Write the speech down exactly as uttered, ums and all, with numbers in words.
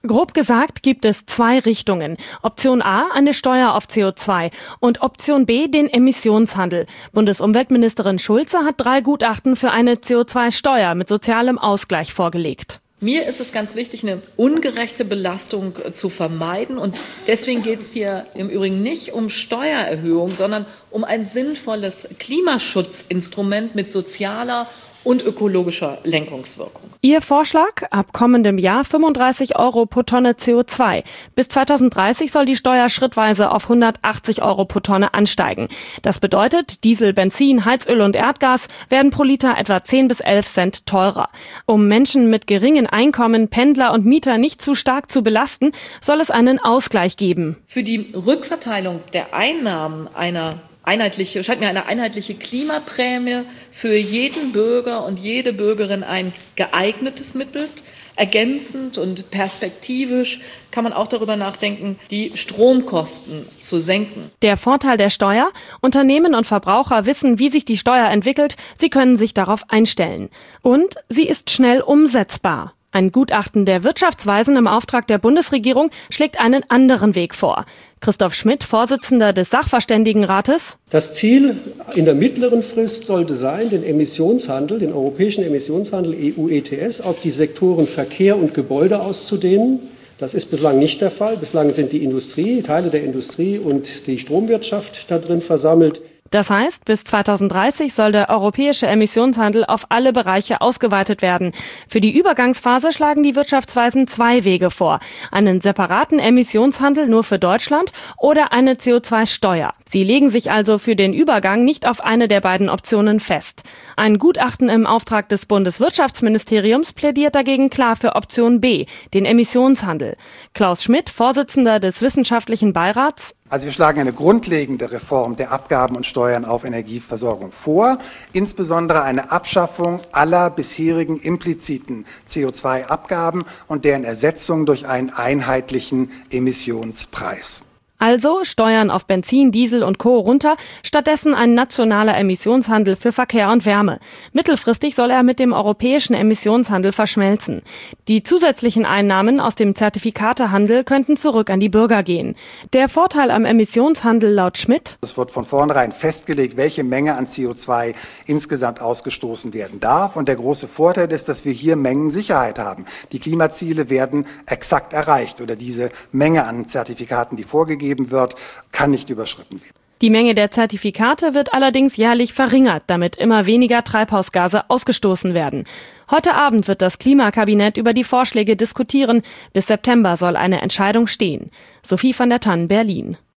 Grob gesagt gibt es zwei Richtungen. Option A, eine Steuer auf C O zwei und Option B, den Emissionshandel. Bundesumweltministerin Schulze hat drei Gutachten für eine C O zwei Steuer mit sozialem Ausgleich vorgelegt. Mir ist es ganz wichtig, eine ungerechte Belastung zu vermeiden. Und deswegen geht es hier im Übrigen nicht um Steuererhöhung, sondern um ein sinnvolles Klimaschutzinstrument mit sozialer und ökologischer Lenkungswirkung. Ihr Vorschlag? Ab kommendem Jahr fünfunddreißig Euro pro Tonne C O zwei. Bis zweitausenddreißig soll die Steuer schrittweise auf hundertachtzig Euro pro Tonne ansteigen. Das bedeutet, Diesel, Benzin, Heizöl und Erdgas werden pro Liter etwa zehn bis elf Cent teurer. Um Menschen mit geringen Einkommen, Pendler und Mieter nicht zu stark zu belasten, soll es einen Ausgleich geben. Für die Rückverteilung der Einnahmen einer Einheitliche, scheint mir eine einheitliche Klimaprämie für jeden Bürger und jede Bürgerin ein geeignetes Mittel. Ergänzend und perspektivisch kann man auch darüber nachdenken, die Stromkosten zu senken. Der Vorteil der Steuer: Unternehmen und Verbraucher wissen, wie sich die Steuer entwickelt. Sie können sich darauf einstellen. Und sie ist schnell umsetzbar. Ein Gutachten der Wirtschaftsweisen im Auftrag der Bundesregierung schlägt einen anderen Weg vor. Christoph Schmidt, Vorsitzender des Sachverständigenrates: Das Ziel in der mittleren Frist sollte sein, den Emissionshandel, den europäischen Emissionshandel E U E T S, auf die Sektoren Verkehr und Gebäude auszudehnen. Das ist bislang nicht der Fall. Bislang sind die Industrie, Teile der Industrie und die Stromwirtschaft da drin versammelt. Das heißt, bis zweitausenddreißig soll der europäische Emissionshandel auf alle Bereiche ausgeweitet werden. Für die Übergangsphase schlagen die Wirtschaftsweisen zwei Wege vor: Einen separaten Emissionshandel nur für Deutschland oder eine C O zwei Steuer. Sie legen sich also für den Übergang nicht auf eine der beiden Optionen fest. Ein Gutachten im Auftrag des Bundeswirtschaftsministeriums plädiert dagegen klar für Option B, den Emissionshandel. Klaus Schmidt, Vorsitzender des Wissenschaftlichen Beirats: Also wir schlagen eine grundlegende Reform der Abgaben und Steuern auf Energieversorgung vor, insbesondere eine Abschaffung aller bisherigen impliziten C O zwei Abgaben und deren Ersetzung durch einen einheitlichen Emissionspreis. Also Steuern auf Benzin, Diesel und Co. runter, stattdessen ein nationaler Emissionshandel für Verkehr und Wärme. Mittelfristig soll er mit dem europäischen Emissionshandel verschmelzen. Die zusätzlichen Einnahmen aus dem Zertifikatehandel könnten zurück an die Bürger gehen. Der Vorteil am Emissionshandel laut Schmidt: Es wird von vornherein festgelegt, welche Menge an C O zwei insgesamt ausgestoßen werden darf. Und der große Vorteil ist, dass wir hier Mengensicherheit haben. Die Klimaziele werden exakt erreicht oder diese Menge an Zertifikaten, die vorgegeben wird, kann nicht überschritten werden. Die Menge der Zertifikate wird allerdings jährlich verringert, damit immer weniger Treibhausgase ausgestoßen werden. Heute Abend wird das Klimakabinett über die Vorschläge diskutieren. Bis September soll eine Entscheidung stehen. Sophie von der Tann, Berlin.